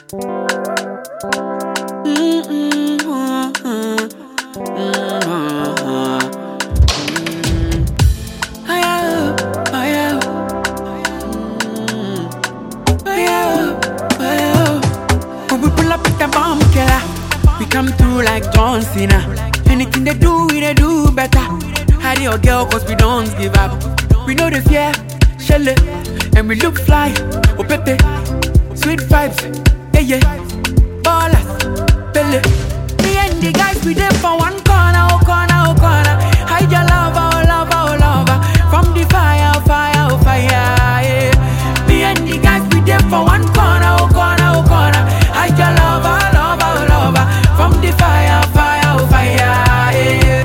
When we pull up with the bomb killer, we come through like John Cena. Anything they do better. Hide your girl cause we don't give up. We know the fear, shell it, and we look fly. Oh pepe, sweet vibes, yeah yeah. Ballers, belly. Me and the guys we there for one corner, oh corner, oh corner. Hide your lover, oh lover, oh lover. From the fire, oh fire, oh fire, yeah. Me and the guys we there for one corner, oh corner, oh corner. Hide your lover, lover, oh lover. From the fire, fire, oh fire, yeah.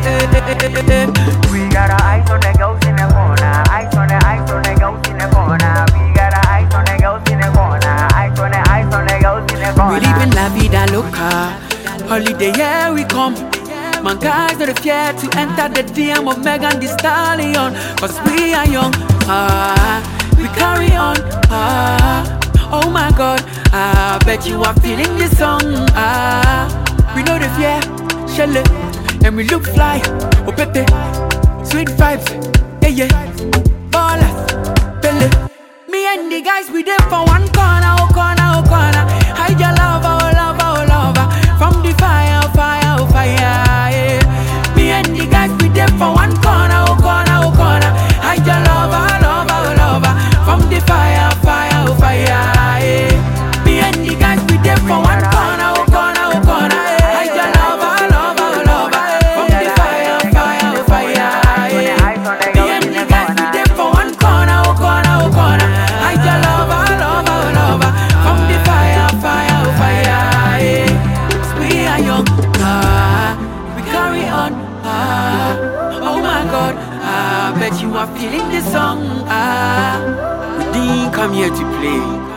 We got our eyes on the ghosts in the corner. Eyes on the ghosts in the corner. We got our eyes on the ghosts in the corner. Eyes on the ghosts in the corner. We live in la vida loca. Holiday, here we come. Man, guys not fear to enter the DM of Megan Thee Stallion. Cause we are young, we carry on, oh my God, I bet you are feeling this song, we know the fear, shell it, and we look fly, oh pepe, sweet vibes, yeah yeah, ballers, belly. Me and the guys we there for one corner, oh corner, oh corner. Hide your lover, oh lover, oh lover. From the fire, fire, oh fire, yeah. Me and the guys we there for one corner, oh corner, oh corner. Hide your lover, lover, oh lover. From the fire, fire, oh fire, yeah. Me and the guys we there for one corner, oh corner, oh corner. Hide your lover, lover, oh lover. From the fire, fire, oh fire, yeah. Me and the guys we there for one corner, oh corner, oh corner. Hide your lover, lover, oh lover. From the fire, fire, oh fire, yeah. We are young, we carry on, oh my God, I bet you are feeling this song, we didn't come here to play.